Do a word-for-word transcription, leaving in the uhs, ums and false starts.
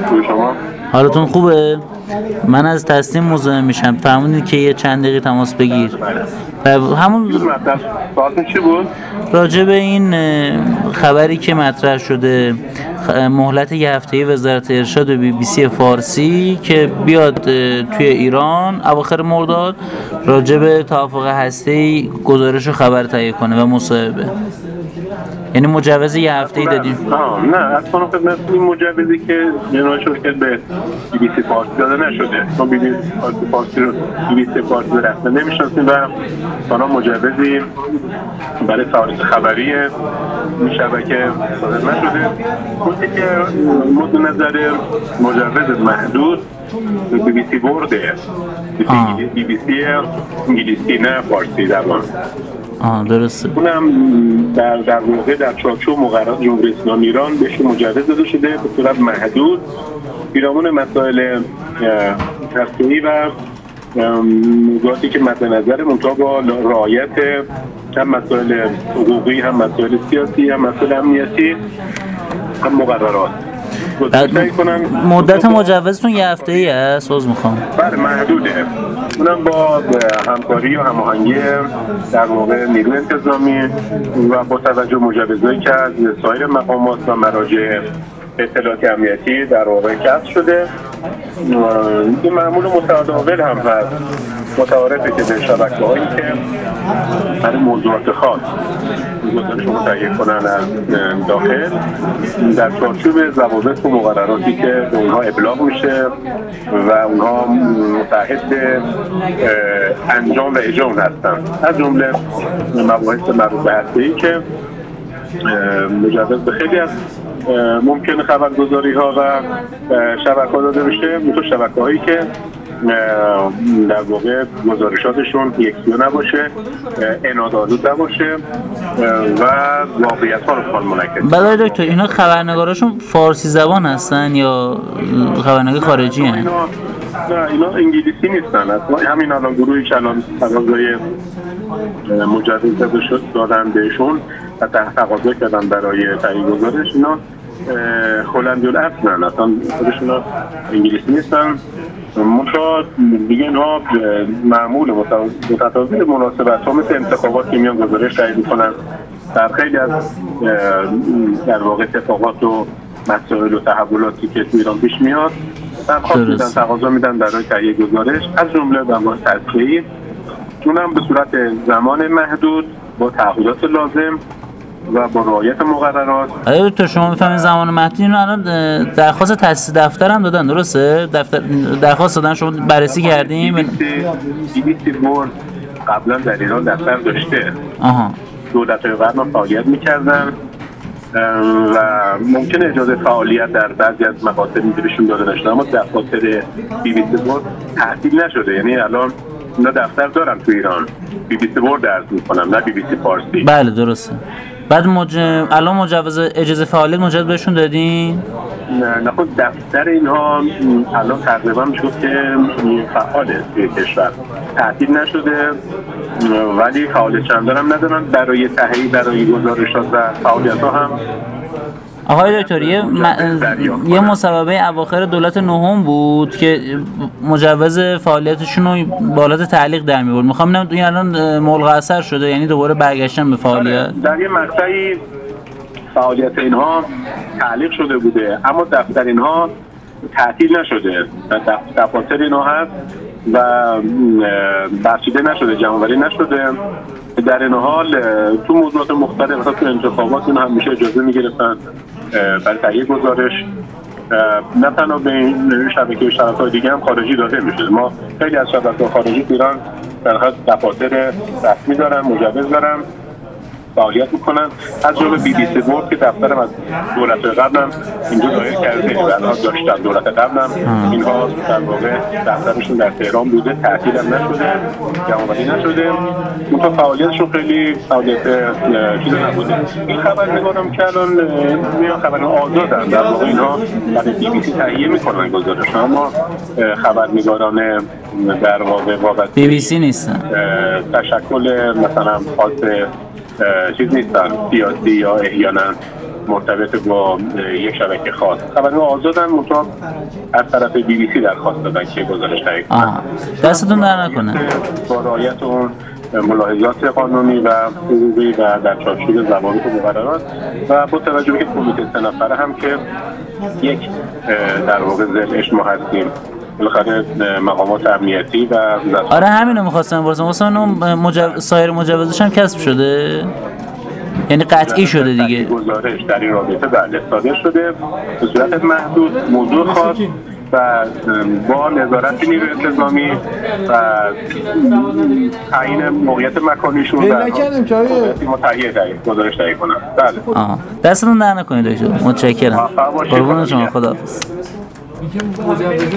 شما حالتون خوبه؟ من از تصمیم مزاحم میشم. فرمودید که یه چند دقیقه تماس بگیر. همون سوالتون چی بود؟ راجع به این خبری که مطرح شده، مهلت یه هفته‌ای وزارت ارشاد و بی بی سی فارسی که بیاد توی ایران اواخر مرداد راجع به توافق هسته‌ای گزارش و خبر تهیه کنه و مصاحبه. یعنی مجوز یه هفته‌ای دادیم. نه اصلا خدمت این مجوزی که جناب شرکت به بی بی سی فارسی داده نشده. ما بی بی سی فارسی رو بی بی سی فارسی رسما نمی‌شناسیم و سانا مجوزی برای فعالیت خبری این شبکه صادر نشده. وقتی که مد نظر مجوز محدود بی بی سی برده. بی بی سی انگلیسی نه فارسی زبان. آه درسته. اونم در در واقع در چارچوب مقررات جمهوری اسلامی ایران بهش مجوز داده شده به صورت محدود پیرامون مسائل هسته‌ای و موضوعاتی که مد نظر منتها با رعایت هم مسائل حقوقی هم مسائل سیاسی هم مسائل امنیتی هم مقررات. مدت مجوزتون یه هفته‌ای است؟ عذر میخوام. بله محدوده. اونم با همکاری و هماهنگی در واقع نیروی انتظامی و با توجه مجوزایی که از سایر مقامات و مراجع اطلاعاتی امنیتی در واقع کسب شده. این معمول متداول هم هست، متعارفه که به شبکه‌هایی که برای موضوعات خاص گزارش متهیه کنن از داخل در چارچوب ضوابط و مقرراتی که به اونها ابلاغ میشه و اونها متعهد به انجام و اجرا هستن، از جمله مباحث مربوط به هسته‌ای که مجوز به خیلی از ممکن خبرگزاری ها و شبکه ها داده بشه، مثل شبکه هایی که در واقع گزارشاتشون یکسو نباشه، انادآلود نباشه و واقعیت ها رو منعکس. بله دکتر، اینا خبرنگاراشون فارسی زبان هستن یا خبرنگار خارجی هستن؟ نه اینا انگلیسی نیستن. اصلا همین الان گروهی که الان تقاضای مجوز داده شد دادن بهشون و تقاضا کردن برای تهیه گزارش، اینا هلندی الاصلن، اصلا خودشون انگلیسی نیستن. منتها دیگه اینها معمول متطابق مناسبت ها مثل انتخابات که میان گزارش تهیه میکنن، در خیلی از در واقع اتفاقات و مسائل و تحولاتی که تو ایران پیش میاد درخواست میدن، تقاضا میدن برای تهیه گزارش، از جمله برنامه تصحیحی، اونم به صورت زمان محدود با تعهدات لازم و با رعایت مقررات. آیا تو شما میفهمید زمان محدود اینو الان درخواست تاسیس دفتر هم دادن، درسته؟ دفتر درخواست دادن، شما بررسی کردیم؟ بی بی سی بورد قبلا در ایران دفتر داشته. آها. دولت‌های قبل فعالیت می‌کردن و ممکنه اجازه فعالیت در بعضی از مقاصد می‌بهشون داده نشده، اما دفاتر بی بی سی بورد تعطیل نشده. یعنی الان اونا دفتر دارن تو ایران، بی بی سی بورد درس می‌کنن، نه بی بی سی فارسی. بله درسته. بعد مج... الان مجوز اجازه فعالیت مجوز بهشون دادین؟ نه نه خود دفتر اینها الان تقریبا میشه که فعاله توی کشور، تعطیل نشده ولی فعالیت چندان هم ندارن برای تهیه برای گزارشات و فعالیت ها هم. آقای دکتر یه, م... یه مصوبه اواخر دولت نهم بود که مجوز فعالیتشون رو با حالت تعلیق در می‌آورد. می‌خوام ببینم این الان ملغی اثر شده، یعنی دوباره برگشتن به فعالیت؟ در یه مقطعی فعالیت اینها تعلیق شده بوده اما دفتر اینها تعطیل نشده، دفاتر اینها هست و برچیده نشده، جمع‌آوری نشده. در این حال تو موضوعات مختلف مثلا تو انتخابات این همیشه اجازه می‌گرفتن برای تهیه گزارش، نه تنها به این شبکه و شبکه‌های دیگه هم خارجی داده میشه. ما خیلی از شبکه‌های خارجی ایران در حال دفاتر رسمی دارن، مجوز دارن، فعالیت میکنن، از جمله بی بی سی بورد که دفترم از دولت قبلم اینجا ظاهر کرده و الان داشتن دولت قبلم اینها در واقع دفترشون در تهران بوده، تعطیل هم نشده، جمع‌آوری نشده، اونها فعالیتشون خیلی فعالیت چیزی نبوده. این خبرنگارم که الان میان خبرنگار آزادن، در واقع اینها برای بی بی سی تهیه میکنن گزارش، اما خبرنگاران در واقع وابسته بی بی سی نیستن، تشکل مثلا خاص چیز نیستن، سیاسی یا احیانا مرتبط با یک شبکه خاص. خبرنگار آزادن منتها از طرف بی بی سی درخواست دادن که گزارش تهیه کنن. دستتون در نکنه. با رعایت اون ملاحظات قانونی و حقوقی و در چارچوب ضوابط و مقررات و با توجه به که کمیته سه نفره هم که یک در واقع ضلعش ما هستیم بالاخره مقامات امنیتی و آره همینو می‌خواستم بپرسم واسه اون مجو... سایر مجوزش هم کسب شده؟ یعنی قطعی شده دیگه. گزارش در این رابطه بله صادر شده به صورت محدود، موضوع خاص و با نظارت نیروی انتظامی و تعیین موقعیت مکانیشون در ما تهیه گزارش تهیه کنن. بله. آها. دستتون در نکنید دکتر. متشکرم. قربون شما. خداحافظ.